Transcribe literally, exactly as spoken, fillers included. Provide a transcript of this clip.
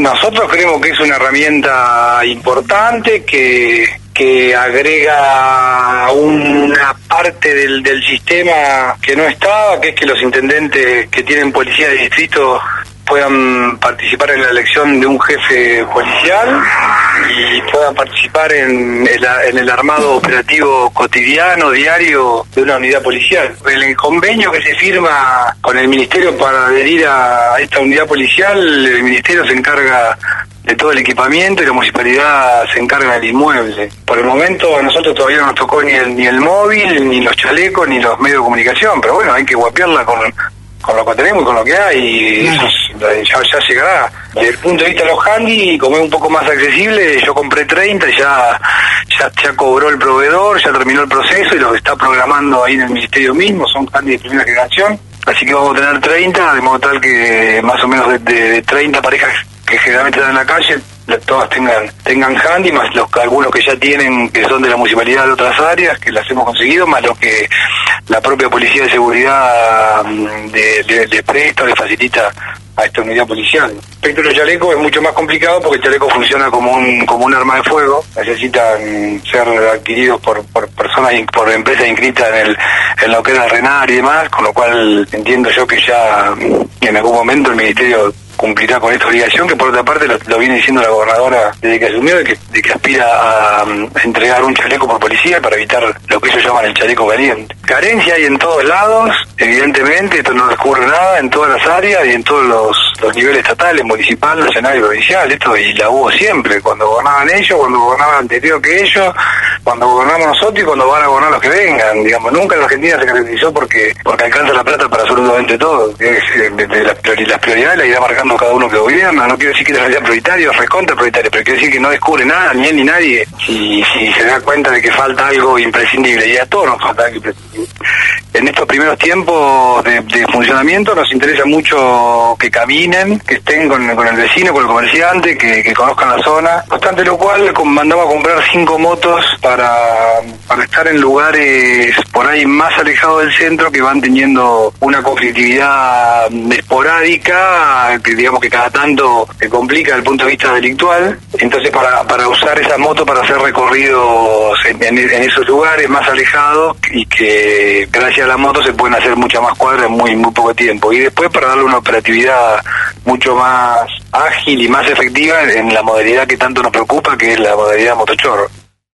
Nosotros creemos que es una herramienta importante que, que agrega una parte del, del sistema que no estaba, que es que los intendentes que tienen policía de distrito puedan participar en la elección de un jefe policial y puedan participar en el, en el armado operativo cotidiano, diario de una unidad policial. El convenio que se firma con el Ministerio para adherir a esta unidad policial, el Ministerio se encarga de todo el equipamiento y la municipalidad se encarga del inmueble. Por el momento a nosotros todavía no nos tocó ni el, ni el móvil, ni los chalecos, ni los medios de comunicación, pero bueno, hay que guapearla con... con lo que tenemos y con lo que hay, y eso es, ya, ya llegará. Desde el punto de vista de los handy, como es un poco más accesible, yo compré treinta y ya, ya, ya cobró el proveedor, ya terminó el proceso y los está programando ahí en el ministerio mismo, son handy de primera generación, así que vamos a tener treinta, de modo tal que más o menos de, de, de treinta parejas que generalmente están en la calle, todas tengan tengan handy, más los algunos que ya tienen, que son de la municipalidad de otras áreas, que las hemos conseguido, más los que la propia Policía de Seguridad de, de, de presta, le facilita a esta unidad policial. Respecto a los chalecos es mucho más complicado porque el chaleco funciona como un como un arma de fuego, necesitan ser adquiridos por, por personas, por empresas inscritas en el en lo que era el RENAR y demás, con lo cual entiendo yo que ya en algún momento el Ministerio cumplirá con esta obligación, que por otra parte lo, lo viene diciendo la gobernadora desde que asumió, de que, de que aspira a, a entregar un chaleco por policía para evitar lo que ellos llaman el chaleco caliente. Carencia hay en todos lados, evidentemente, esto no descubre nada, en todas las áreas y en todos los, los niveles estatales, municipal, nacional y provincial, esto y la hubo siempre, cuando gobernaban ellos, cuando gobernaban anterior que ellos, cuando gobernamos nosotros y cuando van a gobernar los que vengan, digamos, nunca la Argentina se caracterizó porque porque alcanza la plata para absolutamente todo, que es, de, de las, priori, las prioridades las irá marcando cada uno que gobierna, no quiero decir que no sea prioritario, recontra prioritario, pero quiero decir que no descubre nada, ni él ni nadie, si, si se da cuenta de que falta algo imprescindible, y a todos nos falta algo imprescindible. En estos primeros tiempos de, de funcionamiento nos interesa mucho que caminen, que estén con, con el vecino, con el comerciante, que, que conozcan la zona, no obstante lo cual mandamos a comprar cinco motos para, para estar en lugares por ahí más alejados del centro, que van teniendo una conflictividad esporádica, que digamos que cada tanto se complica desde el punto de vista delictual, entonces para, para usar esa moto para hacer recorridos en, en, en esos lugares más alejados, y que gracias a la moto se pueden hacer muchas más cuadras en muy, muy poco tiempo, y después para darle una operatividad mucho más ágil y más efectiva en la modalidad que tanto nos preocupa, que es la modalidad motochorro.